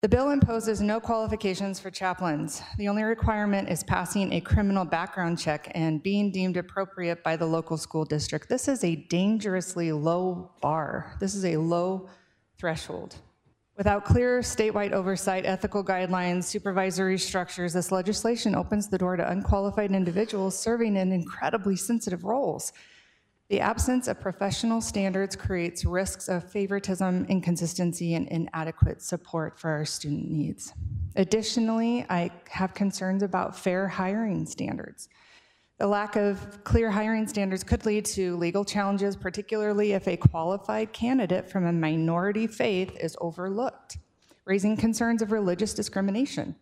The bill imposes no qualifications for chaplains. The only requirement is passing a criminal background check and being deemed appropriate by the local school district. This is a dangerously low bar. This is a low threshold. Without clear statewide oversight, ethical guidelines, supervisory structures, this legislation opens the door to unqualified individuals serving in incredibly sensitive roles. The absence of professional standards creates risks of favoritism, inconsistency, and inadequate support for our student needs. Additionally, I have concerns about fair hiring standards. The lack of clear hiring standards could lead to legal challenges, particularly if a qualified candidate from a minority faith is overlooked, raising concerns of religious discrimination.